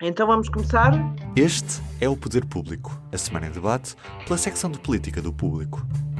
Então vamos começar? Este é o Poder Público, a semana em debate pela secção de Política do Público.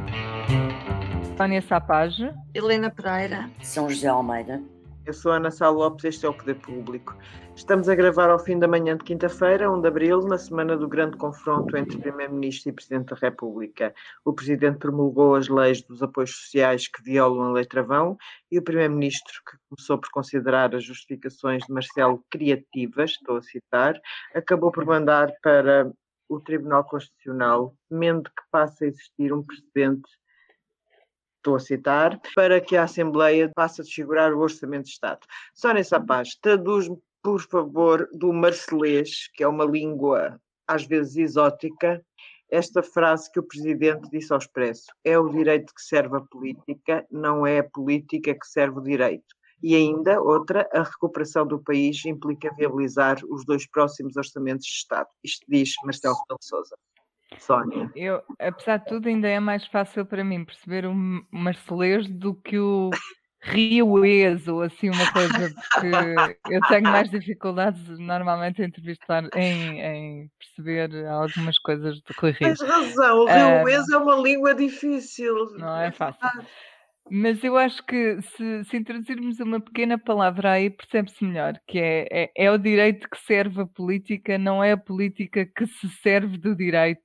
Sónia Sapage, Helena Pereira, São José Almeida. Eu sou a Ana Sá Lopes, este é o Poder Público. Estamos a gravar ao fim da manhã de quinta-feira, 1 de abril, na semana do grande confronto entre Primeiro-Ministro e Presidente da República. O Presidente promulgou as leis dos apoios sociais que violam a Lei Travão e o Primeiro-Ministro, que começou por considerar as justificações de Marcelo criativas, estou a citar, acabou por mandar para o Tribunal Constitucional, temendo que passe a existir um precedente, estou a citar, para que a Assembleia passe a desfigurar o Orçamento de Estado. Sónia Sapage, traduz-me, por favor, do marcelês, que é uma língua às vezes exótica, esta frase que o Presidente disse ao Expresso: é o direito que serve a política, não é a política que serve o direito. E ainda, outra, a recuperação do país implica viabilizar os 2 próximos orçamentos de Estado. Isto diz Marcelo Rebelo de Sousa. Sónia. apesar de tudo, ainda é mais fácil para mim perceber o marcelês do que o rioês ou assim uma coisa, porque eu tenho mais dificuldades normalmente em entrevistar, em perceber algumas coisas do Rui Rio. Tens razão, o rioês é uma língua difícil. Não é fácil. Mas eu acho que se introduzirmos uma pequena palavra aí, percebe-se melhor, que é o direito que serve a política, não é a política que se serve do direito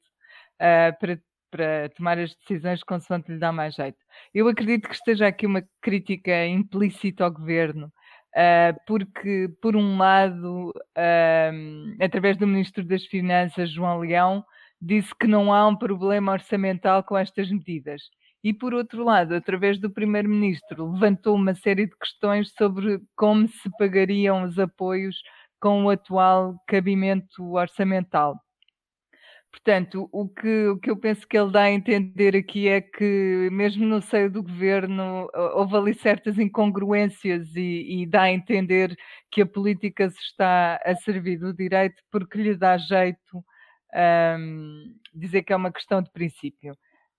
para tomar as decisões consoante lhe dá mais jeito. Eu acredito que esteja aqui uma crítica implícita ao governo, porque, por um lado, através do Ministro das Finanças, João Leão, disse que não há um problema orçamental com estas medidas. E, por outro lado, através do Primeiro-Ministro, levantou uma série de questões sobre como se pagariam os apoios com o atual cabimento orçamental. Portanto, o que eu penso que ele dá a entender aqui é que, mesmo no seio do governo, houve ali certas incongruências e dá a entender que a política se está a servir do direito porque lhe dá jeito dizer que é uma questão de princípio.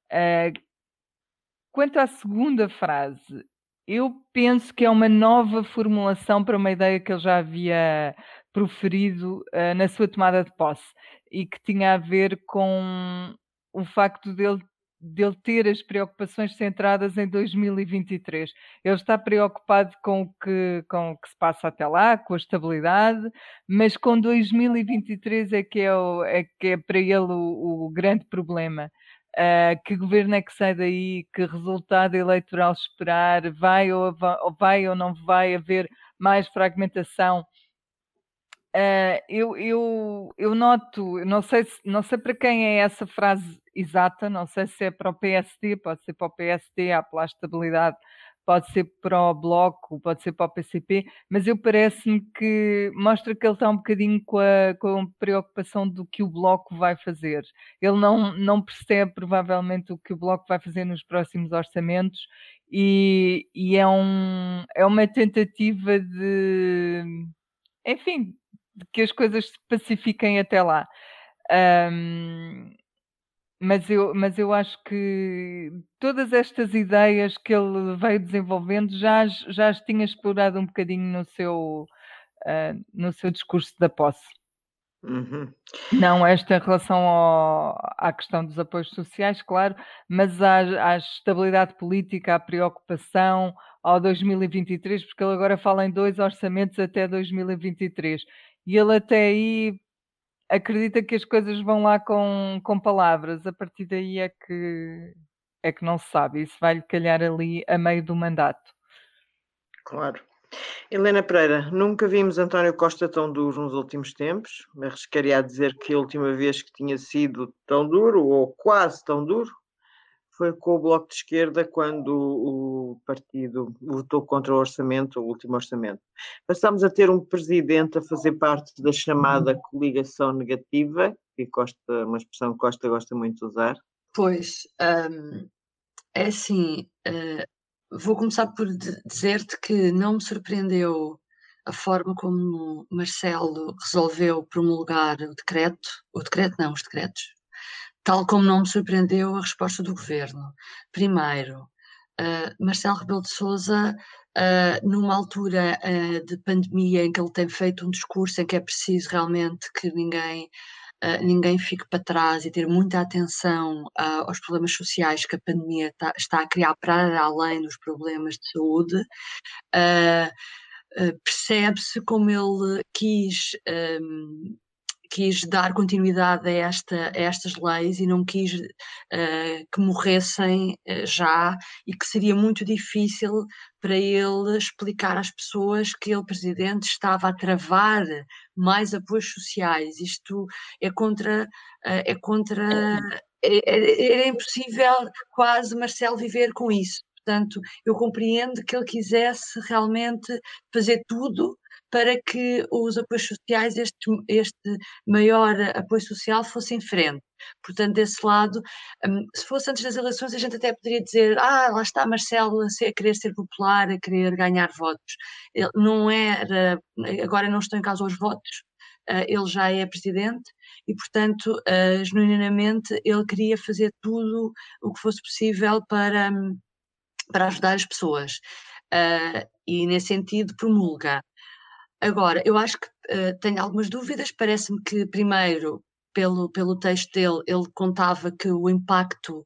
Quanto à segunda frase, eu penso que é uma nova formulação para uma ideia que ele já havia proferido na sua tomada de posse e que tinha a ver com o facto dele ter as preocupações centradas em 2023. Ele está preocupado com o que se passa até lá, com a estabilidade, mas com 2023 é que é para ele o grande problema. Que governo é que sai daí, que resultado eleitoral esperar, vai ou não vai haver mais fragmentação. Eu noto, não sei para quem é essa frase exata, não sei se é para o PSD, pode ser para o PSD, a apelar à estabilidade, pode ser para o Bloco, pode ser para o PCP, mas parece-me que mostra que ele está um bocadinho com a preocupação do que o Bloco vai fazer. Ele não percebe provavelmente o que o Bloco vai fazer nos próximos orçamentos e é uma tentativa de, enfim, de que as coisas se pacifiquem até lá. Mas eu acho que todas estas ideias que ele veio desenvolvendo já as tinha explorado um bocadinho no seu discurso da posse. Uhum. Não esta em relação à questão dos apoios sociais, claro, mas à estabilidade política, à preocupação, ao 2023, porque ele agora fala em 2 orçamentos até 2023. E ele até aí acredita que as coisas vão lá com palavras, a partir daí é que não se sabe, isso vai-lhe calhar ali a meio do mandato. Claro. Helena Pereira, nunca vimos António Costa tão duro nos últimos tempos, mas arriscaria a dizer que a última vez que tinha sido tão duro, ou quase tão duro, foi com o Bloco de Esquerda, quando o partido votou contra o orçamento, o último orçamento. Passámos a ter um presidente a fazer parte da chamada coligação negativa, que Costa, uma expressão que Costa gosta muito de usar. Pois, é assim, vou começar por dizer-te que não me surpreendeu a forma como Marcelo resolveu promulgar os decretos, tal como não me surpreendeu a resposta do governo. Primeiro, Marcelo Rebelo de Sousa numa altura de pandemia em que ele tem feito um discurso em que é preciso realmente que ninguém fique para trás e ter muita atenção aos problemas sociais que a pandemia está a criar para além dos problemas de saúde. Percebe-se como ele quis dar continuidade a estas leis e não quis que morressem já, e que seria muito difícil para ele explicar às pessoas que ele, presidente, estava a travar mais apoios sociais. Isto é contra... Era impossível quase Marcelo viver com isso. Portanto, eu compreendo que ele quisesse realmente fazer tudo para que os apoios sociais, este maior apoio social, fosse em frente. Portanto, desse lado, se fosse antes das eleições, a gente até poderia dizer: lá está Marcelo a querer ser popular, a querer ganhar votos. Ele não era, agora não estão em causa os votos, ele já é presidente e, portanto, genuinamente, ele queria fazer tudo o que fosse possível para ajudar as pessoas. E, nesse sentido, promulga. Agora, eu acho que tenho algumas dúvidas. Parece-me que, primeiro, pelo texto dele, ele contava que o impacto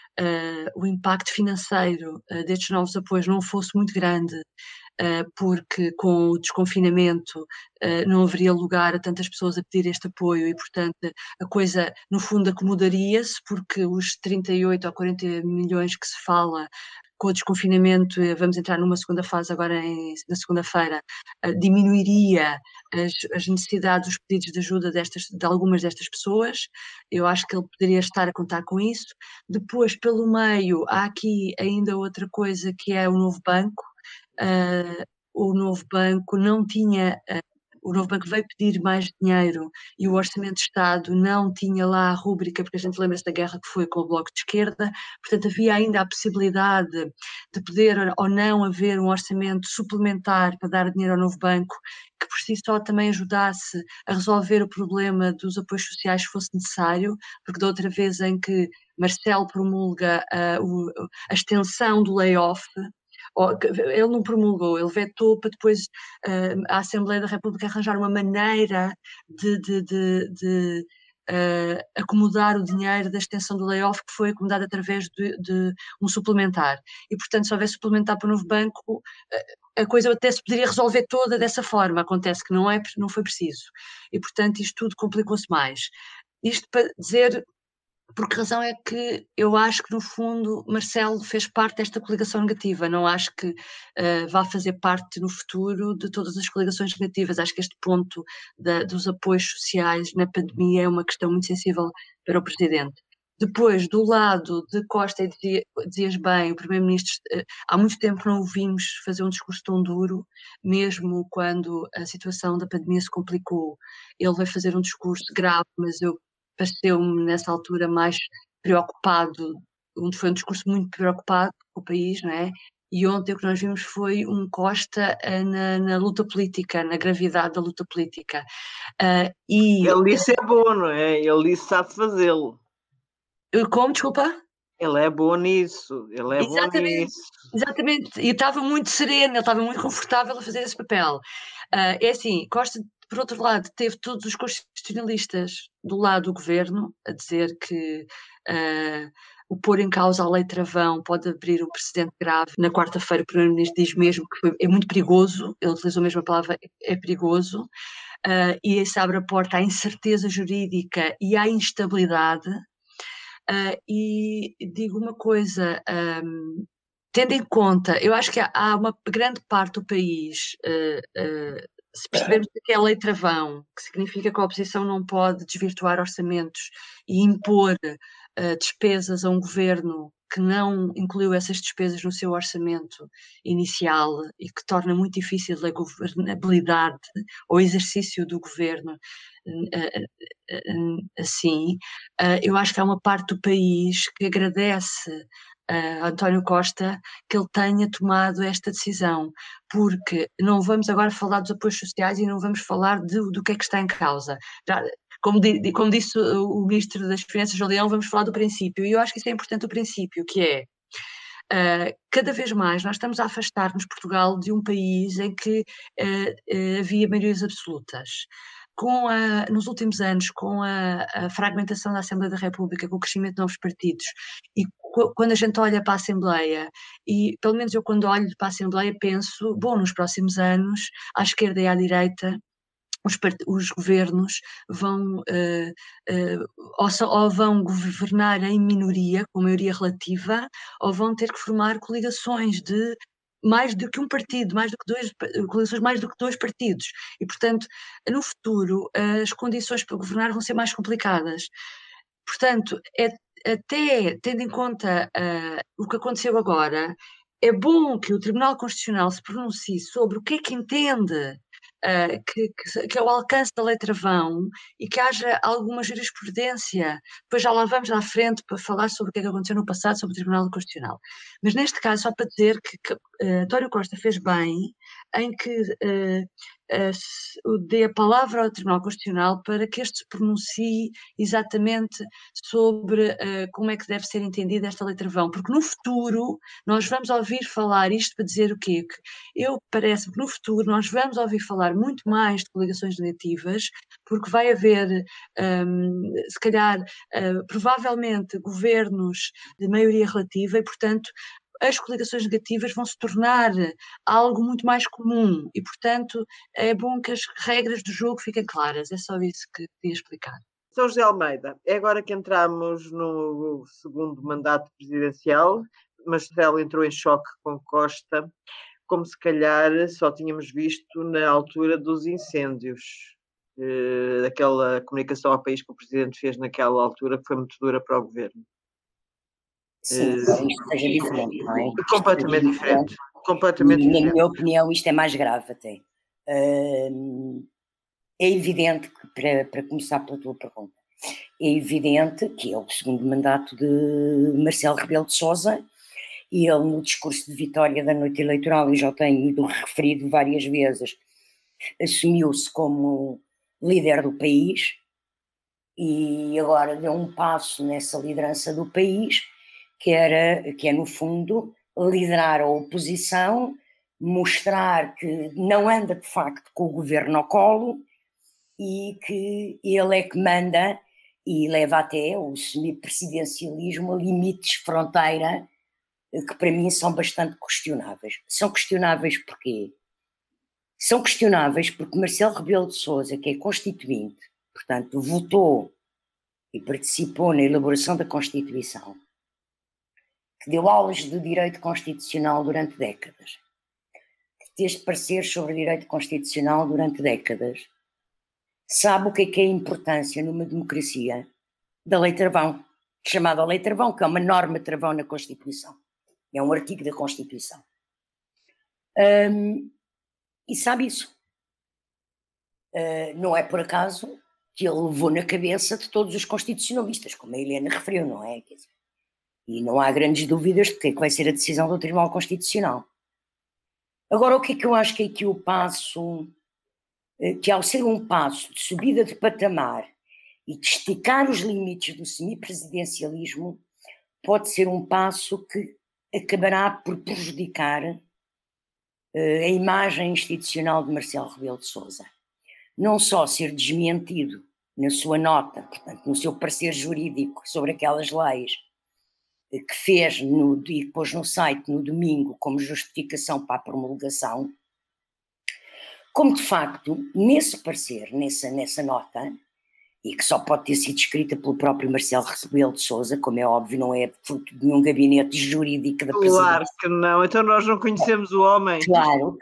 financeiro destes novos apoios não fosse muito grande, porque com o desconfinamento não haveria lugar a tantas pessoas a pedir este apoio e, portanto, a coisa, no fundo, acomodaria-se, porque os 38 ou 40 milhões que se fala com o desconfinamento, vamos entrar numa segunda fase agora na segunda-feira, diminuiria as necessidades, os pedidos de ajuda de algumas destas pessoas. Eu acho que ele poderia estar a contar com isso. Depois, pelo meio, há aqui ainda outra coisa, que é o novo banco. O novo banco não tinha... O novo banco veio pedir mais dinheiro e o Orçamento de Estado não tinha lá a rúbrica, porque a gente lembra-se da guerra que foi com o Bloco de Esquerda. Portanto, havia ainda a possibilidade de poder ou não haver um orçamento suplementar para dar dinheiro ao novo banco, que por si só também ajudasse a resolver o problema dos apoios sociais se fosse necessário, porque da outra vez em que Marcelo promulga a extensão do layoff, ele não promulgou, ele vetou para depois a Assembleia da República arranjar uma maneira de acomodar o dinheiro da extensão do layoff, que foi acomodado através de um suplementar. E, portanto, se houvesse suplementar para o novo banco, a coisa até se poderia resolver toda dessa forma. Acontece que não foi preciso. E, portanto, isto tudo complicou-se mais. Isto para dizer... Por que razão é que eu acho que, no fundo, Marcelo fez parte desta coligação negativa. Não acho que vá fazer parte no futuro de todas as coligações negativas. Acho que este ponto dos apoios sociais na pandemia é uma questão muito sensível para o Presidente. Depois, do lado de Costa, e dizias bem, o Primeiro-Ministro, há muito tempo não o vimos fazer um discurso tão duro, mesmo quando a situação da pandemia se complicou. Ele vai fazer um discurso grave, mas pareceu-me nessa altura mais preocupado, foi um discurso muito preocupado com o país, não é? E ontem o que nós vimos foi um Costa na luta política, na gravidade da luta política. Ele disse é bom, não é? Ele disse sabe fazê-lo. Como? Desculpa? Ele é bom nisso, ele é bom nisso. Exatamente, e estava muito sereno, ele estava muito confortável a fazer esse papel. É assim, Costa, por outro lado, teve todos os constitucionalistas do lado do governo a dizer que o pôr em causa a lei travão pode abrir um precedente grave. Na quarta-feira o Primeiro-Ministro diz mesmo que é muito perigoso, ele utilizou mesmo a palavra, é perigoso, e isso abre a porta à incerteza jurídica e à instabilidade. E digo uma coisa, tendo em conta, eu acho que há uma grande parte do país, se percebermos que é a lei travão, que significa que a oposição não pode desvirtuar orçamentos e impor despesas a um governo que não incluiu essas despesas no seu orçamento inicial e que torna muito difícil a governabilidade ou exercício do governo assim. Eu acho que há uma parte do país que agradece a António Costa que ele tenha tomado esta decisão, porque não vamos agora falar dos apoios sociais e não vamos falar do que é que está em causa. Como disse o Ministro das Finanças, João Leão, vamos falar do princípio, e eu acho que isso é importante, o princípio, que é cada vez mais nós estamos a afastar-nos, Portugal, de um país em que havia maiorias absolutas. Nos últimos anos, com a fragmentação da Assembleia da República, com o crescimento de novos partidos, e quando a gente olha para a Assembleia, e pelo menos eu quando olho para a Assembleia penso, bom, nos próximos anos, à esquerda e à direita, os governos vão ou vão governar em minoria, com maioria relativa, ou vão ter que formar coligações de mais do que um partido, coligações mais do que dois partidos. E, portanto, no futuro, as condições para governar vão ser mais complicadas. Portanto, até tendo em conta o que aconteceu agora, é bom que o Tribunal Constitucional se pronuncie sobre o que é que entende que é o alcance da lei travão e que haja alguma jurisprudência. Depois já lá vamos à frente para falar sobre o que é que aconteceu no passado sobre o Tribunal Constitucional. Mas neste caso, só para dizer que António Costa fez bem em que dê a palavra ao Tribunal Constitucional para que este se pronuncie exatamente sobre como é que deve ser entendida esta lei travão, porque no futuro nós vamos ouvir falar isto para dizer o quê? Que parece-me que no futuro nós vamos ouvir falar muito mais de coligações negativas, porque vai haver, se calhar, provavelmente, governos de maioria relativa e, portanto, as coligações negativas vão se tornar algo muito mais comum e, portanto, é bom que as regras do jogo fiquem claras. É só isso que queria explicar. São José Almeida, é agora que entramos no segundo mandato presidencial. Marcelo entrou em choque com Costa, como se calhar só tínhamos visto na altura dos incêndios, daquela comunicação ao país que o Presidente fez naquela altura, que foi muito dura para o Governo. Sim, isto seja diferente, não é? Completamente diferente. Completamente e, diferente. Na minha opinião, isto é mais grave até. É evidente que, para começar pela tua pergunta, é evidente que é o segundo mandato de Marcelo Rebelo de Sousa e ele, no discurso de vitória da noite eleitoral, e já tenho ido referido várias vezes, assumiu-se como líder do país e agora deu um passo nessa liderança do país, que é, no fundo, liderar a oposição, mostrar que não anda, de facto, com o governo ao colo e que ele é que manda e leva até o semipresidencialismo a limites fronteira que para mim são bastante questionáveis. São questionáveis porquê? São questionáveis porque Marcelo Rebelo de Sousa, que é constituinte, portanto, votou e participou na elaboração da Constituição, que deu aulas de direito constitucional durante décadas, que teve pareceres sobre direito constitucional durante décadas, sabe o que é a importância numa democracia da lei travão, chamada lei travão, que é uma norma travão na Constituição. É um artigo da Constituição. E sabe isso. Não é por acaso que ele levou na cabeça de todos os constitucionalistas, como a Helena referiu, não é? Quer dizer, e não há grandes dúvidas de que vai ser a decisão do Tribunal Constitucional. Agora, o que é que eu acho que é aqui o passo, que ao ser um passo de subida de patamar e de esticar os limites do semipresidencialismo, pode ser um passo que acabará por prejudicar a imagem institucional de Marcelo Rebelo de Sousa. Não só ser desmentido na sua nota, portanto, no seu parecer jurídico sobre aquelas leis que fez e pôs no site no domingo como justificação para a promulgação, como de facto, nesse parecer, nessa nota, e que só pode ter sido escrita pelo próprio Marcelo Rebelo de Sousa, como é óbvio, não é fruto de nenhum gabinete jurídico da presidência. Claro que não, então nós não conhecemos o homem. Claro.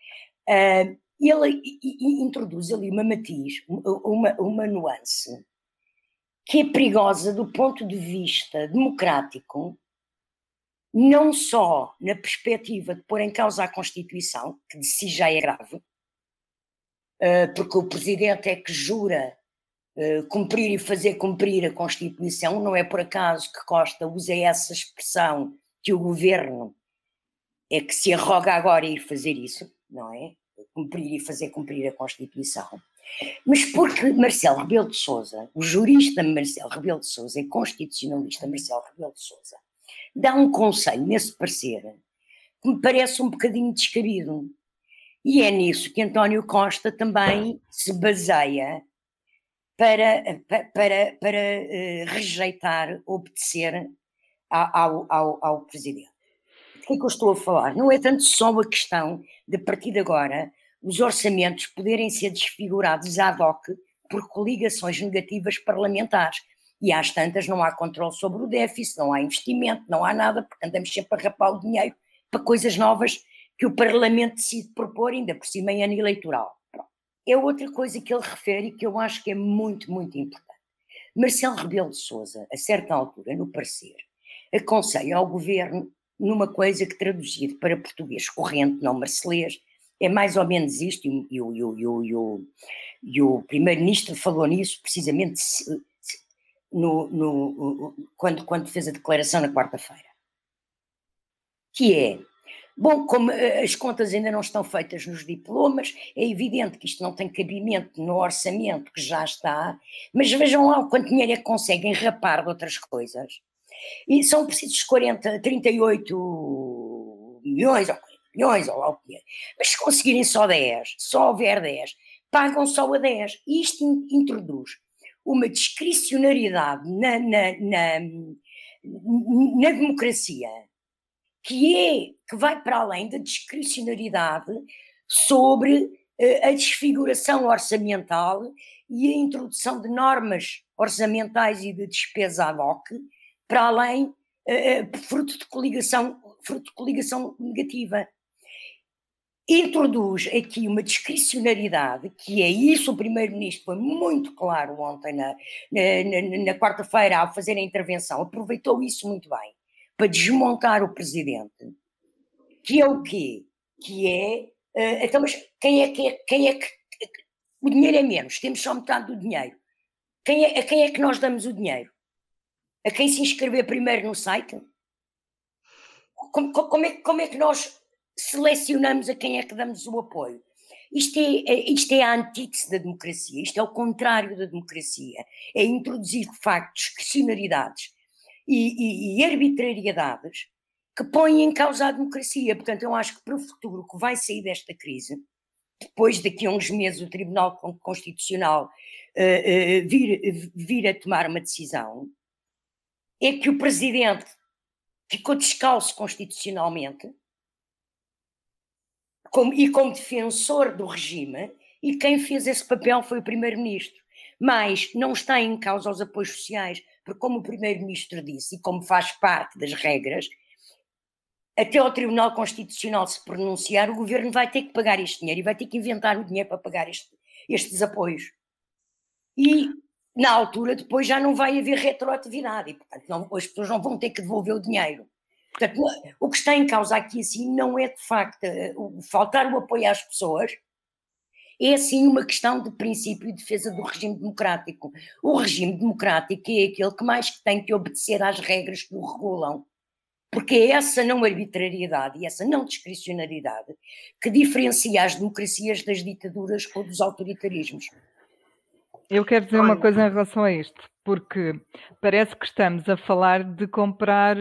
Ele introduz ali uma matiz, uma nuance, que é perigosa do ponto de vista democrático, não só na perspectiva de pôr em causa a Constituição, que de si já é grave, porque o Presidente é que jura cumprir e fazer cumprir a Constituição, não é por acaso que Costa usa essa expressão que o Governo é que se arroga agora a ir fazer isso, não é? Cumprir e fazer cumprir a Constituição. Mas porque Marcelo Rebelo de Sousa, o jurista Marcelo Rebelo de Sousa e constitucionalista Marcelo Rebelo de Sousa, dá um conselho nesse parecer que me parece um bocadinho descabido. E é nisso que António Costa também se baseia para rejeitar, obedecer ao Presidente. O que é que eu estou a falar? Não é tanto só a questão de, a partir de agora, os orçamentos poderem ser desfigurados ad hoc por coligações negativas parlamentares. E às tantas não há controle sobre o déficit, não há investimento, não há nada, porque andamos sempre a rapar o dinheiro para coisas novas que o Parlamento decide propor, ainda por cima em ano eleitoral. Pronto. É outra coisa que ele refere e que eu acho que é muito, muito importante. Marcelo Rebelo de Sousa, a certa altura, no parecer, aconselha ao Governo numa coisa que, traduzido para português corrente, não marcelês, é mais ou menos isto, e o Primeiro-Ministro falou nisso precisamente quando fez a declaração na quarta-feira, que é, bom, como as contas ainda não estão feitas nos diplomas, é evidente que isto não tem cabimento no orçamento que já está, mas vejam lá o quanto dinheiro é que conseguem rapar de outras coisas. E são precisos 38 milhões ou 40 milhões ou lá o que é. Mas se conseguirem só 10, só houver 10, pagam só a 10. E isto introduz uma discricionariedade na democracia que vai para além da discricionariedade sobre a desfiguração orçamental e a introdução de normas orçamentais e de despesa ad hoc, para além, fruto de coligação negativa. Introduz aqui uma discricionariedade, que é isso, o Primeiro-Ministro foi muito claro ontem, na quarta-feira, ao fazer a intervenção, aproveitou isso muito bem, para desmontar o Presidente, que é o quê? Que é, então, mas quem é que o dinheiro é menos, temos só metade do dinheiro. A quem é que nós damos o dinheiro? A quem se inscrever primeiro no site? Como é que nós selecionamos a quem é que damos o apoio? Isto é a antítese da democracia, isto é o contrário da democracia, é introduzir de facto discricionariedades e arbitrariedades que põem em causa a democracia. Portanto, eu acho que para o futuro que vai sair desta crise, depois daqui a uns meses o Tribunal Constitucional vir a tomar uma decisão, é que o Presidente ficou descalço constitucionalmente como defensor do regime, e quem fez esse papel foi o Primeiro-Ministro. Mas não está em causa os apoios sociais, porque como o Primeiro-Ministro disse, e como faz parte das regras, até ao Tribunal Constitucional se pronunciar, o Governo vai ter que pagar este dinheiro e vai ter que inventar o dinheiro para pagar estes apoios. E na altura depois já não vai haver retroatividade e, portanto, as pessoas não vão ter que devolver o dinheiro. Portanto, o que está em causa aqui assim não é de facto faltar o apoio às pessoas, é assim uma questão de princípio e defesa do regime democrático. O regime democrático é aquele que mais tem que obedecer às regras que o regulam, porque é essa não arbitrariedade e essa não discricionariedade que diferencia as democracias das ditaduras ou dos autoritarismos. Eu quero dizer uma coisa em relação a isto, porque parece que estamos a falar de comprar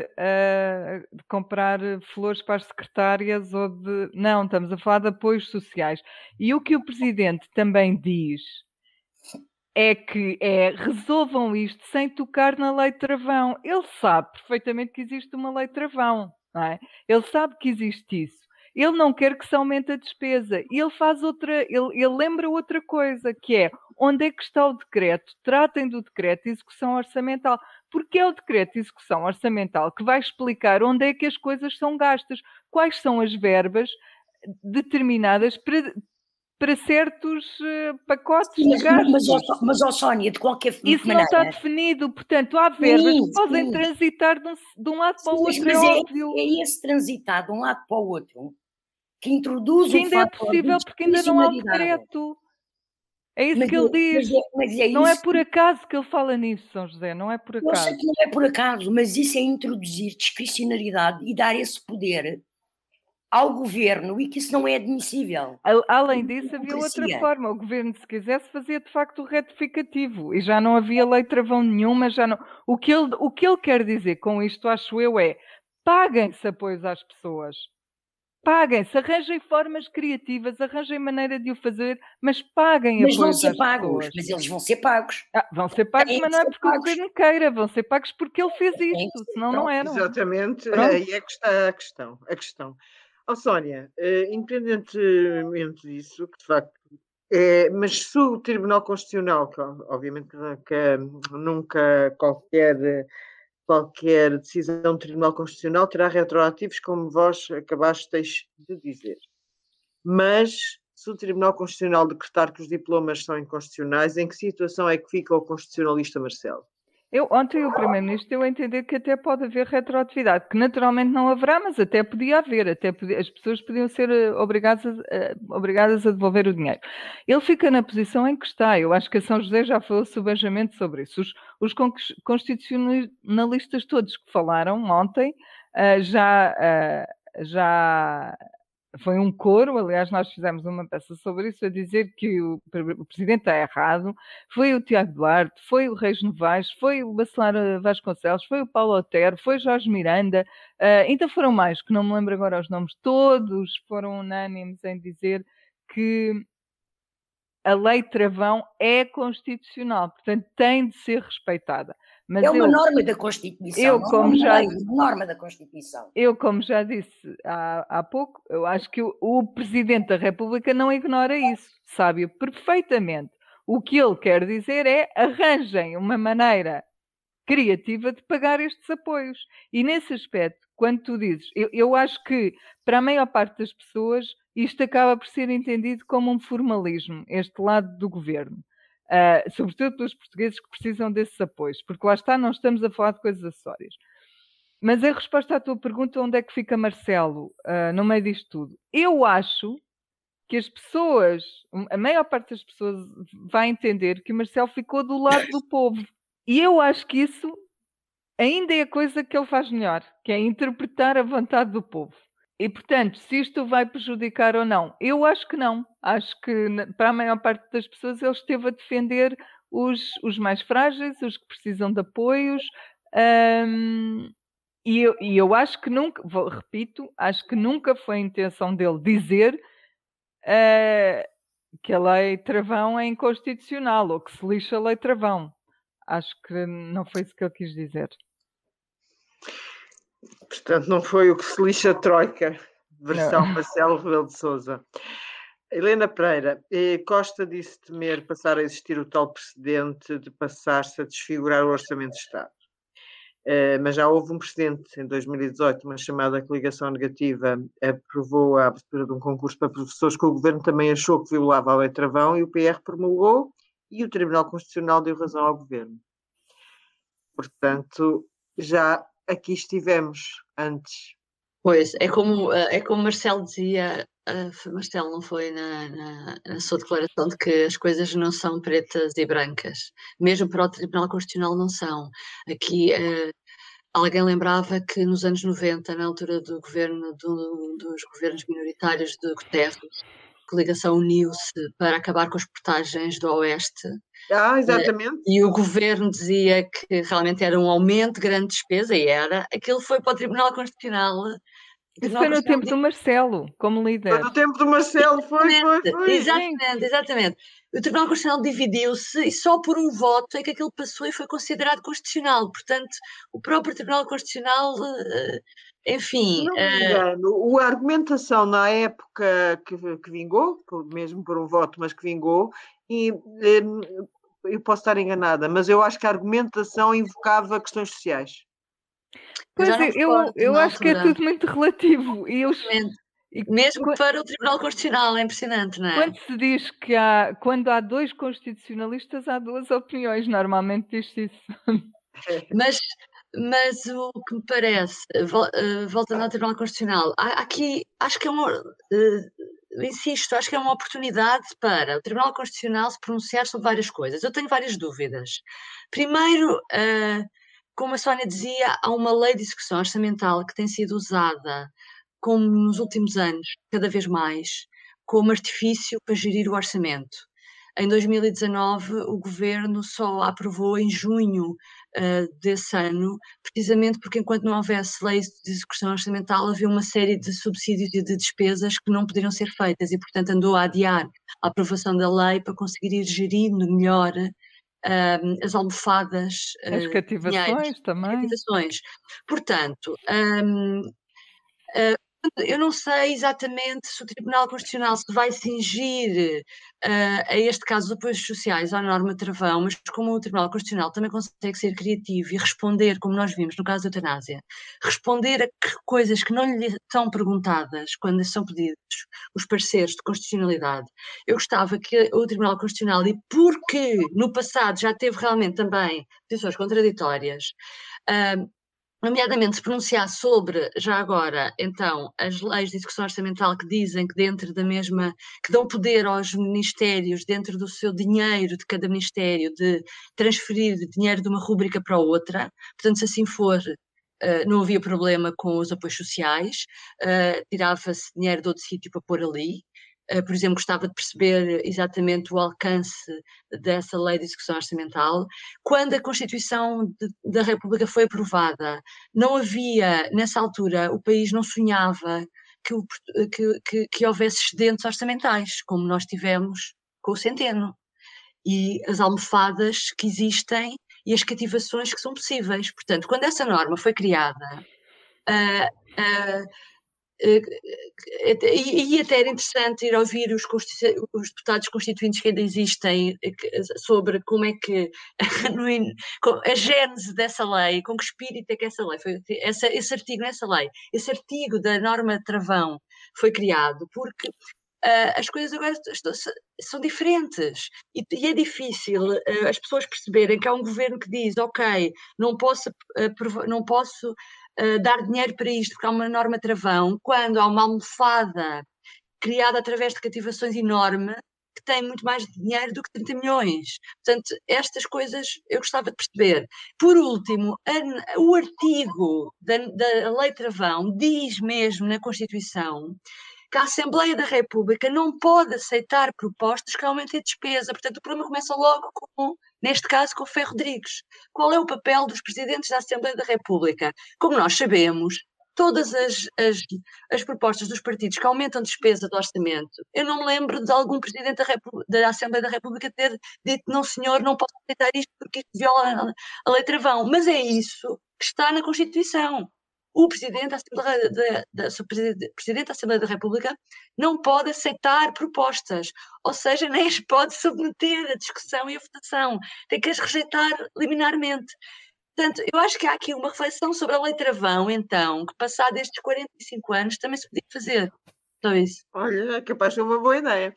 flores para as secretárias ou de... Não, estamos a falar de apoios sociais. E o que o Presidente também diz é que resolvam isto sem tocar na lei travão. Ele sabe perfeitamente que existe uma lei travão, não é? Ele sabe que existe isso. Ele não quer que se aumente a despesa. E ele faz ele lembra outra coisa, que é onde é que está o decreto? Tratem do decreto de execução orçamental, porque é o decreto de execução orçamental que vai explicar onde é que as coisas são gastas, quais são as verbas determinadas para certos pacotes de gastos. Mas, Sónia, de qualquer maneira... Isso não está definido, portanto, há verbas que podem transitar de um lado para o outro, mas é óbvio. É esse transitar de um lado para o outro que introduz que ainda é possível, porque ainda não há o decreto. É isso que ele diz. Não é por acaso que ele fala nisso, São José, não é por acaso. Eu sei que não é por acaso, mas isso é introduzir discricionariedade e dar esse poder ao governo e que isso não é admissível. Além disso, havia outra forma. O governo, se quisesse, fazia de facto o retificativo e já não havia lei travão nenhuma. Já não... o que ele quer dizer com isto, acho eu, é paguem-se apoios às pessoas. Paguem-se, arranjem formas criativas, arranjem maneira de o fazer, mas paguem Mas apoios vão às ser pagos, pessoas. mas eles vão ser pagos. Vão ser pagos, Têm mas que não é ser porque o pagos. governo queira, vão ser pagos porque ele fez Têm que isto, ser senão não pagos. eram. Exatamente, Pronto. aí é que está a questão. Sónia, independentemente disso, que de facto mas se o Tribunal Constitucional, que obviamente que nunca qualquer decisão do Tribunal Constitucional terá retroativos, como vós acabasteis de dizer. Mas, se o Tribunal Constitucional decretar que os diplomas são inconstitucionais, em que situação é que fica o constitucionalista Marcelo? Ontem o Primeiro-Ministro deu a entender que até pode haver retroatividade, que naturalmente não haverá, mas até podia haver, as pessoas podiam ser obrigadas a devolver o dinheiro. Ele fica na posição em que está. Eu acho que a São José já falou subejamente sobre isso. Os constitucionalistas todos que falaram ontem já foi um coro, aliás, nós fizemos uma peça sobre isso, a dizer que o Presidente está errado, foi o Tiago Duarte, foi o Reis Novaes, foi o Bacelar Vasconcelos, foi o Paulo Otero, foi Jorge Miranda, ainda foram mais, que não me lembro agora os nomes, todos foram unânimes em dizer que a lei travão é constitucional, portanto tem de ser respeitada. Mas é uma norma da Constituição, norma da Constituição. Eu, como já disse há pouco, eu acho que o Presidente da República não ignora isso, sabe perfeitamente. O que ele quer dizer é arranjem uma maneira criativa de pagar estes apoios. E nesse aspecto, quando tu dizes, eu acho que para a maior parte das pessoas isto acaba por ser entendido como um formalismo, este lado do governo. Sobretudo pelos portugueses que precisam desses apoios, porque lá está, não estamos a falar de coisas acessórias. Mas em resposta à tua pergunta, onde é que fica Marcelo no meio disto tudo? Eu acho que as pessoas, a maior parte das pessoas vai entender que o Marcelo ficou do lado do povo. E eu acho que isso ainda é a coisa que ele faz melhor, que é interpretar a vontade do povo. E, portanto, se isto vai prejudicar ou não, eu acho que não. Acho que, para a maior parte das pessoas, ele esteve a defender os mais frágeis, os que precisam de apoios. E eu acho que nunca, repito, acho que nunca foi a intenção dele dizer que a lei travão é inconstitucional ou que se lixa a lei travão. Acho que não foi isso que ele quis dizer. Portanto, não foi o que se lixa a Troika, versão Marcelo Rebelo de Sousa. Helena Pereira, Costa disse temer passar a existir o tal precedente de passar-se a desfigurar o Orçamento de Estado. Mas já houve um precedente em 2018, uma chamada coligação negativa aprovou a abertura de um concurso para professores que o Governo também achou que violava a lei travão e o PR promulgou e o Tribunal Constitucional deu razão ao Governo. Portanto, já aqui estivemos antes. Pois, é como Marcelo dizia, Marcelo não foi na sua declaração de que as coisas não são pretas e brancas, mesmo para o Tribunal Constitucional não são. Aqui alguém lembrava que nos anos 90, na altura do governo dos governos minoritários de Guterres, a coligação uniu-se para acabar com as portagens do Oeste. Exatamente. E o governo dizia que realmente era um aumento de grande despesa, e era. Aquilo foi para o Tribunal Constitucional. Isso foi no tempo do Marcelo, como líder. Foi no tempo do Marcelo, foi. Exatamente. O Tribunal Constitucional dividiu-se e só por um voto é que aquilo passou e foi considerado constitucional. Portanto, o próprio Tribunal Constitucional, enfim... Se não me engano, a argumentação na época que vingou, mesmo por um voto, mas que vingou, e eu posso estar enganada, mas eu acho que a argumentação invocava questões sociais. Pois, eu acho que é tudo muito relativo. Mesmo para o Tribunal Constitucional, é impressionante, não é? Quando se diz que quando há dois constitucionalistas, há duas opiniões, normalmente diz-se isso. Mas o que me parece, voltando ao Tribunal Constitucional, aqui acho que insisto, acho que é uma oportunidade para o Tribunal Constitucional se pronunciar sobre várias coisas. Eu tenho várias dúvidas. Primeiro, como a Sónia dizia, há uma lei de execução orçamental que tem sido usada como nos últimos anos, cada vez mais, como artifício para gerir o orçamento. Em 2019, o governo só aprovou em junho desse ano, precisamente porque enquanto não houvesse lei de execução orçamental, havia uma série de subsídios e de despesas que não poderiam ser feitas e, portanto, andou a adiar a aprovação da lei para conseguir ir gerindo melhor as almofadas, As cativações também. cativações. Portanto, eu não sei exatamente se o Tribunal Constitucional se vai cingir a este caso de apoios sociais, à norma travão, mas como o Tribunal Constitucional também consegue ser criativo e responder, como nós vimos no caso da eutanásia, responder a coisas que não lhe são perguntadas quando são pedidos os pareceres de constitucionalidade. Eu gostava que o Tribunal Constitucional, e porque no passado já teve realmente também posições contraditórias, nomeadamente se pronunciar sobre, já agora, então, as leis de execução orçamental que dizem que dentro da mesma, que dão poder aos ministérios, dentro do seu dinheiro de cada ministério, de transferir dinheiro de uma rúbrica para outra. Portanto, se assim for, não havia problema com os apoios sociais, tirava-se dinheiro de outro sítio para pôr ali. Por exemplo, gostava de perceber exatamente o alcance dessa lei de execução orçamental. Quando a Constituição da República foi aprovada, não havia, nessa altura, o país não sonhava que houvesse excedentes orçamentais, como nós tivemos com o Centeno. E as almofadas que existem e as cativações que são possíveis. Portanto, quando essa norma foi criada, e até era interessante ir ouvir os deputados constituintes que ainda existem sobre como é que a gênese dessa lei, com que espírito é que essa lei foi, esse artigo nessa lei, esse artigo da norma travão foi criado, porque as coisas agora são diferentes e é difícil as pessoas perceberem que há um governo que diz, ok, não posso dar dinheiro para isto porque há uma norma travão, quando há uma almofada criada através de cativações enorme que tem muito mais dinheiro do que 30 milhões. Portanto, estas coisas eu gostava de perceber. Por último, o artigo da Lei Travão diz mesmo na Constituição que a Assembleia da República não pode aceitar propostas que aumentem a despesa. Portanto, o problema começa logo neste caso, com o Ferro Rodrigues. Qual é o papel dos presidentes da Assembleia da República? Como nós sabemos, todas as propostas dos partidos que aumentam a despesa do orçamento, eu não me lembro de algum presidente da Assembleia da República ter dito, não senhor, não posso aceitar isto porque isto viola a lei travão. Mas é isso que está na Constituição. O Presidente da Assembleia da República não pode aceitar propostas, ou seja, nem as pode submeter à discussão e à votação, tem que as rejeitar liminarmente. Portanto, eu acho que há aqui uma reflexão sobre a Lei Travão, então, que passado estes 45 anos também se podia fazer. Só isso. Olha, capaz de ser uma boa ideia.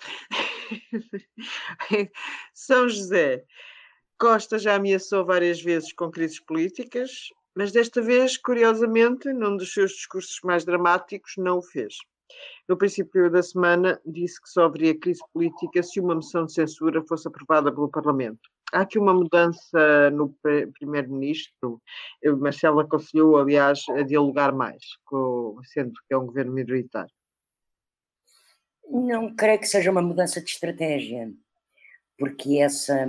São José, Costa já ameaçou várias vezes com crises políticas, mas desta vez, curiosamente, num dos seus discursos mais dramáticos, não o fez. No princípio da semana, disse que só haveria crise política se uma moção de censura fosse aprovada pelo Parlamento. Há aqui uma mudança no primeiro-ministro. Marcelo aconselhou, aliás, a dialogar mais, sendo que é um governo minoritário. Não creio que seja uma mudança de estratégia, porque essa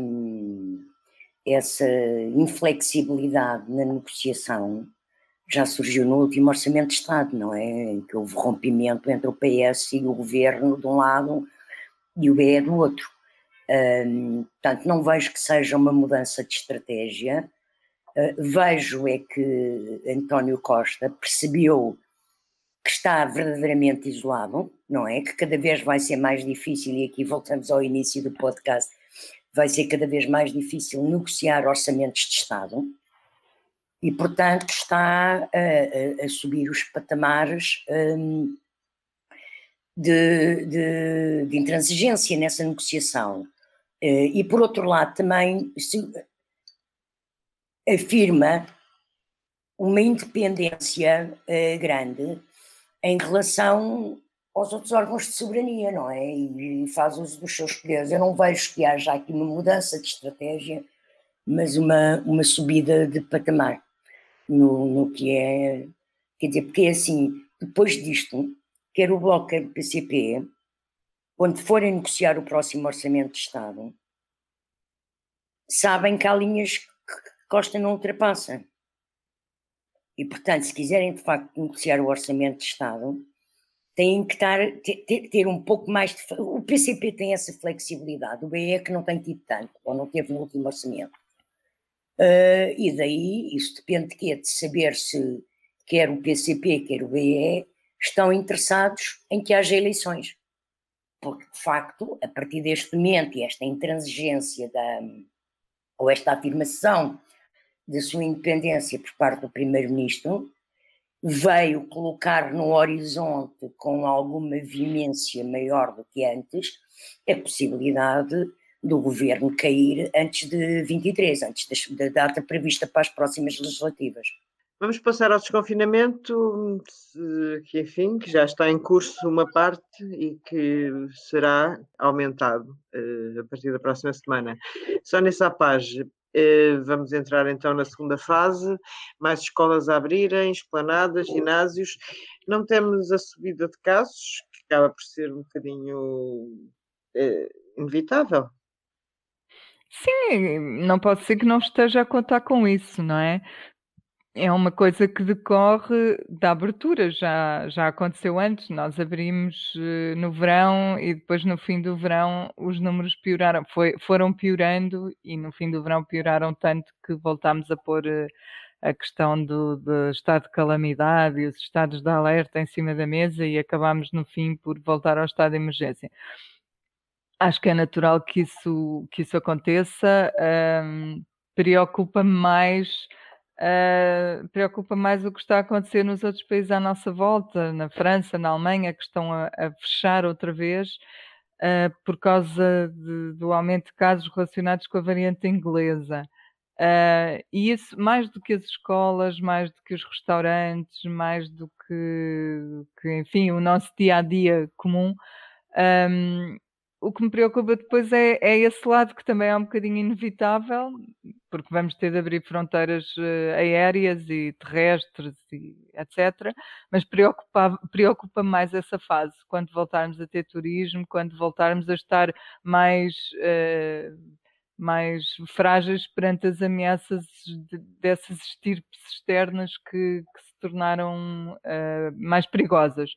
inflexibilidade na negociação já surgiu no último Orçamento de Estado, não é? Em que houve rompimento entre o PS e o Governo de um lado e o BE do outro. Portanto, não vejo que seja uma mudança de estratégia. Vejo é que António Costa percebeu que está verdadeiramente isolado, não é? Que cada vez vai ser mais difícil, e aqui voltamos ao início do podcast, vai ser cada vez mais difícil negociar orçamentos de Estado e, portanto, está a subir os patamares de intransigência nessa negociação. E, por outro lado, também afirma uma independência grande em relação aos outros órgãos de soberania, não é? E faz uso dos seus poderes. Eu não vejo que haja aqui uma mudança de estratégia, mas uma subida de patamar no que é, quer dizer, porque é assim, depois disto, quer o Bloco, quer o PCP, quando forem negociar o próximo Orçamento de Estado, sabem que há linhas que Costa não ultrapassa. E, portanto, se quiserem, de facto, negociar o Orçamento de Estado, têm que ter um pouco mais de... O PCP tem essa flexibilidade, o BE que não tem tido tanto, ou não teve no último orçamento. E daí, isso depende de quê? De saber se quer o PCP, quer o BE, estão interessados em que haja eleições. Porque, de facto, a partir deste momento, e esta intransigência ou esta afirmação da sua independência por parte do Primeiro-Ministro, veio colocar no horizonte, com alguma veemência maior do que antes, a possibilidade do governo cair antes de 23, antes da data prevista para as próximas legislativas. Vamos passar ao desconfinamento, que enfim, que já está em curso uma parte e que será aumentado a partir da próxima semana. Sónia Sapage, vamos entrar então na segunda fase, mais escolas a abrirem, esplanadas, ginásios. Não temos a subida de casos, que acaba por ser um bocadinho inevitável. Sim, não pode ser que não esteja a contar com isso, não é? É uma coisa que decorre da abertura, já aconteceu antes, nós abrimos no verão e depois no fim do verão os números pioraram, foram piorando e no fim do verão pioraram tanto que voltámos a pôr a questão do estado de calamidade e os estados de alerta em cima da mesa e acabámos no fim por voltar ao estado de emergência. Acho que é natural que isso aconteça, preocupa-me mais o que está a acontecer nos outros países à nossa volta, na França, na Alemanha, que estão a fechar outra vez por causa do aumento de casos relacionados com a variante inglesa. E isso, mais do que as escolas, mais do que os restaurantes, mais do que enfim, o nosso dia-a-dia comum, o que me preocupa depois é esse lado que também é um bocadinho inevitável, porque vamos ter de abrir fronteiras aéreas e terrestres e etc. Mas preocupa mais essa fase, quando voltarmos a ter turismo, quando voltarmos a estar mais frágeis perante as ameaças dessas estirpes externas que se tornaram mais perigosas.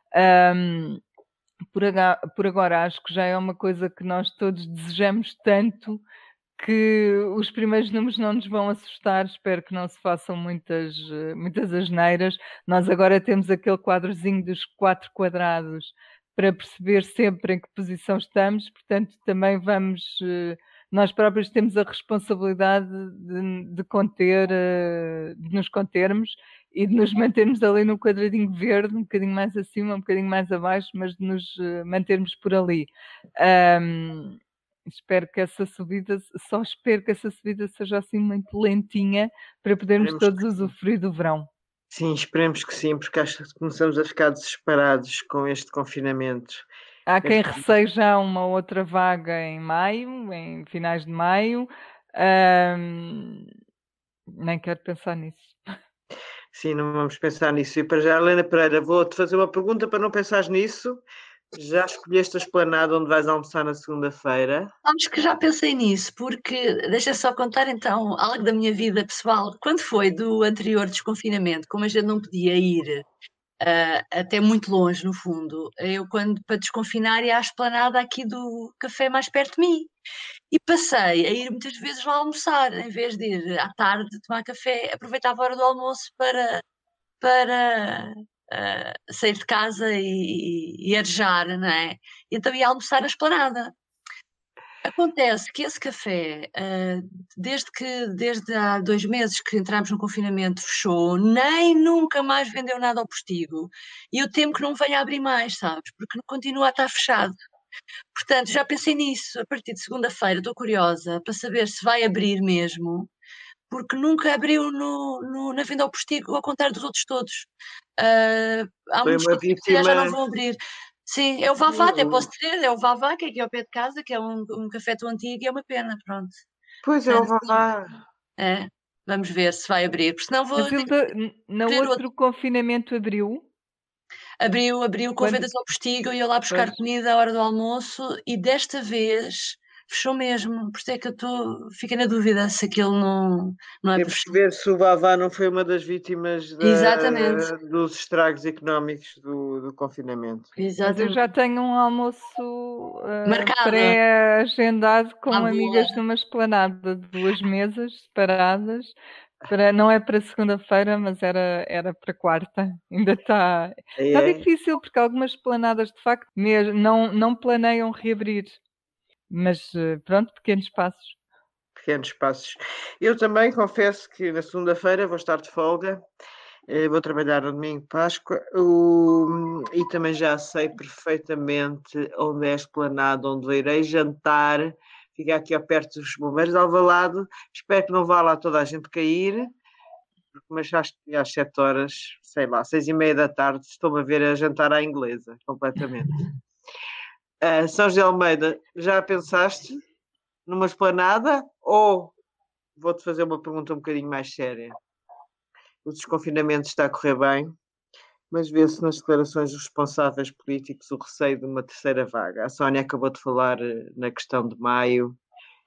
Por agora acho que já é uma coisa que nós todos desejamos tanto que os primeiros números não nos vão assustar, espero que não se façam muitas asneiras. Nós agora temos aquele quadrozinho dos 4 quadrados para perceber sempre em que posição estamos, portanto também nós próprios temos a responsabilidade de nos contermos e de nos mantermos ali no quadradinho verde, um bocadinho mais acima, um bocadinho mais abaixo, mas de nos mantermos por ali. Espero que essa subida seja assim muito lentinha para podermos todos usufruir do verão. Sim, esperemos que sim, porque acho que começamos a ficar desesperados com este confinamento. Há quem receie já uma outra vaga em maio, em finais de maio. Nem quero pensar nisso. Sim, não vamos pensar nisso. E para já, Helena Pereira, vou-te fazer uma pergunta para não pensares nisso. Já escolheste a esplanada onde vais almoçar na segunda-feira? Acho que já pensei nisso, porque deixa só contar então algo da minha vida pessoal. Quando foi do anterior desconfinamento, como a gente não podia ir até muito longe, no fundo, para desconfinar, ia à esplanada aqui do café mais perto de mim. E passei a ir muitas vezes lá almoçar, em vez de ir à tarde tomar café, aproveitava a hora do almoço para sair de casa e arejar, não é? Então ia almoçar na esplanada. Acontece que esse café, desde há 2 meses que entramos no confinamento, fechou, nem nunca mais vendeu nada ao postigo. E eu temo que não venha a abrir mais, sabes? Porque continua a estar fechado. Portanto, já pensei nisso. A partir de segunda-feira estou curiosa para saber se vai abrir mesmo, porque nunca abriu na venda ao postigo, ao contrário dos outros todos. Há Foi muitos uma que já vítima. não vão abrir. Sim, é o Vavá, até posso dizer, é o Vavá, que é aqui ao pé de casa, que é um café tão antigo e é uma pena, pronto. Pois é, o Vavá. Vamos ver se vai abrir, porque senão vou Mas ter Hilda, no escolher outro confinamento abriu? abriu com Quando- vedas ao postigo, eu ia lá buscar Pois. comida à hora do almoço e desta vez fechou mesmo. Por isso é que fiquei na dúvida se aquilo não é Temos que possível. ver se o Vavá não foi uma das vítimas Exatamente, dos estragos económicos do confinamento. Mas eu exatamente. já tenho um almoço Marcado. pré-agendado com Ah, boa. amigas numa esplanada de 2 mesas separadas. Não é para segunda-feira, mas era para quarta. Ainda está difícil, porque algumas esplanadas, de facto, mesmo, não planeiam reabrir. Mas pronto, pequenos passos. Pequenos passos. Eu também confesso que na segunda-feira vou estar de folga, vou trabalhar no domingo, Páscoa, e também já sei perfeitamente onde é a esplanada, onde irei jantar. Fica aqui ao perto dos Bombeiros de Alvalade. Espero que não vá lá toda a gente cair, mas acho que às 7 horas, sei lá, 6:30 da tarde, estou-me a ver a jantar à inglesa, completamente. São José de Almeida, já pensaste numa esplanada ou vou-te fazer uma pergunta um bocadinho mais séria? O desconfinamento está a correr bem, mas vê-se nas declarações dos responsáveis políticos o receio de uma terceira vaga. A Sónia acabou de falar na questão de maio.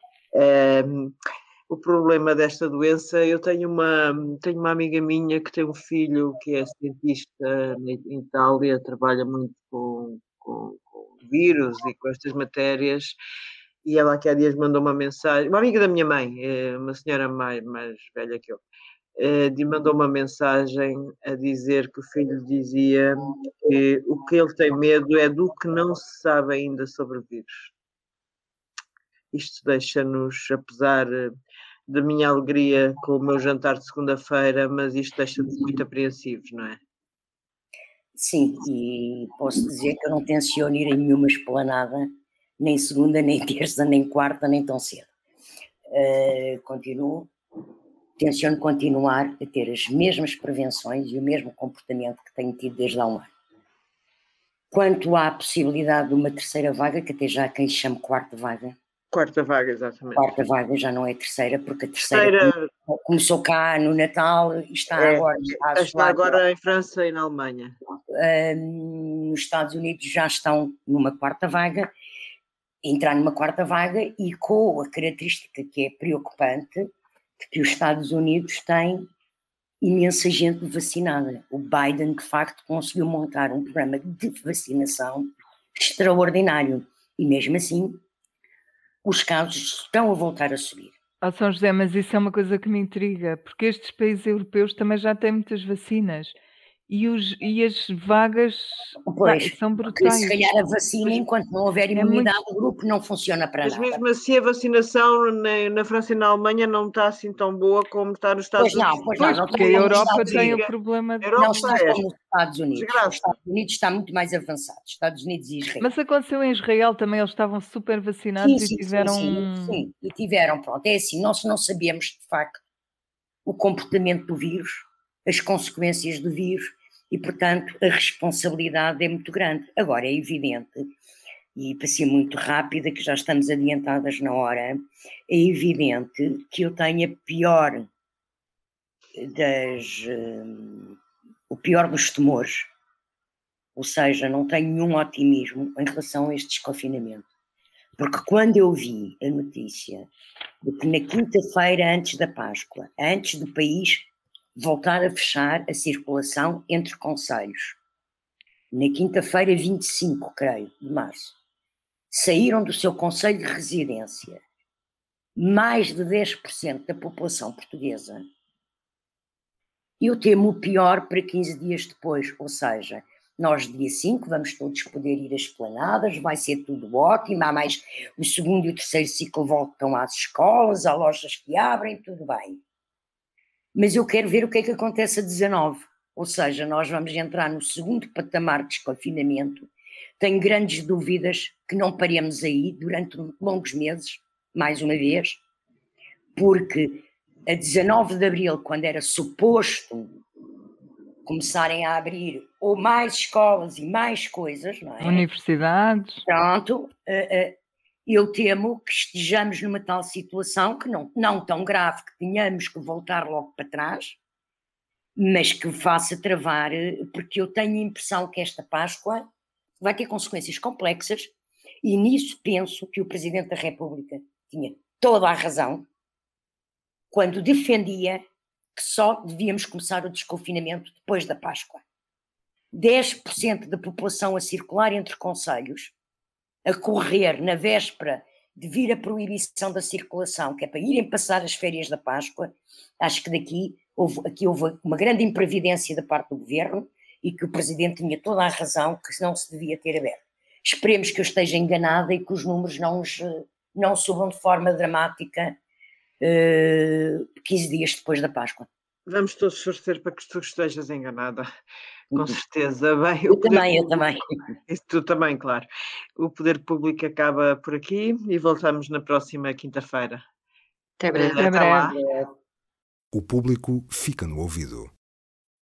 O problema desta doença, eu tenho uma amiga minha que tem um filho que é cientista em Itália, trabalha muito com vírus e com estas matérias, e ela aqui há dias mandou uma mensagem, uma amiga da minha mãe, uma senhora mais velha que eu, mandou uma mensagem a dizer que o filho dizia que o que ele tem medo é do que não se sabe ainda sobre o vírus. Isto deixa-nos, apesar da minha alegria com o meu jantar de segunda-feira, mas isto deixa-nos muito apreensivos, não é? Sim, e posso dizer que eu não tenciono ir a nenhuma esplanada, nem segunda, nem terça, nem quarta, nem tão cedo. Tenciono continuar a ter as mesmas prevenções e o mesmo comportamento que tenho tido desde há um ano. Quanto à possibilidade de uma terceira vaga, que até já há quem chame quarta vaga. Quarta vaga, exatamente. Quarta vaga já não é terceira, porque a terceira começou cá no Natal e está agora em França e na Alemanha. Nos Estados Unidos já estão numa quarta vaga, entrar numa quarta vaga e com a característica que é preocupante, que os Estados Unidos têm imensa gente vacinada. O Biden, de facto, conseguiu montar um programa de vacinação extraordinário e mesmo assim os casos estão a voltar a subir. São José, mas isso é uma coisa que me intriga, porque estes países europeus também já têm muitas vacinas e as vagas são brutais. Se calhar a vacina, enquanto não houver imunidade do grupo, não funciona para nada. Mas mesmo assim a vacinação na França e na Alemanha não está assim tão boa como está nos Estados Unidos. Pois não, porque a Europa tem o problema de... Não está como nos Estados Unidos. Desgraça. Os Estados Unidos está muito mais avançado. Estados Unidos e Israel. Mas aconteceu em Israel também, eles estavam super vacinados e tiveram... Sim, e tiveram, pronto. É assim, nós não sabemos de facto o comportamento do vírus, as consequências do vírus e, portanto, a responsabilidade é muito grande. Agora, é evidente, e para ser muito rápida, que já estamos adiantadas na hora, é evidente que eu tenho o pior dos temores, ou seja, não tenho nenhum otimismo em relação a este desconfinamento. Porque quando eu vi a notícia de que na quinta-feira antes da Páscoa, antes do país voltar a fechar a circulação entre concelhos, na quinta-feira 25, creio, de março, saíram do seu concelho de residência mais de 10% da população portuguesa, eu temo o pior para 15 dias depois, ou seja, nós dia 5 vamos todos poder ir às esplanadas, vai ser tudo ótimo, há mais o segundo e o terceiro ciclo voltam às escolas, há lojas que abrem, tudo bem. Mas eu quero ver o que é que acontece a 19, ou seja, nós vamos entrar no segundo patamar de desconfinamento. Tenho grandes dúvidas que não paremos aí durante longos meses, mais uma vez, porque a 19 de abril, quando era suposto começarem a abrir ou mais escolas e mais coisas, não é? Universidades. Pronto, eu temo que estejamos numa tal situação que não tão grave, que tenhamos que voltar logo para trás mas que o faça travar, porque eu tenho a impressão que esta Páscoa vai ter consequências complexas, e nisso penso que o Presidente da República tinha toda a razão quando defendia que só devíamos começar o desconfinamento depois da Páscoa. 10% da população a circular entre concelhos, a correr na véspera de vir a proibição da circulação, que é para irem passar as férias da Páscoa. Acho que aqui houve uma grande imprevidência da parte do governo e que o Presidente tinha toda a razão que não se devia ter aberto. Esperemos que eu esteja enganada e que os números não subam de forma dramática 15 dias depois da Páscoa. Vamos todos torcer para que tu estejas enganada, com certeza. Bem, eu também. Isso, tu também, claro. O Poder Público acaba por aqui e voltamos na próxima quinta-feira. Até breve. Até lá. O público fica no ouvido.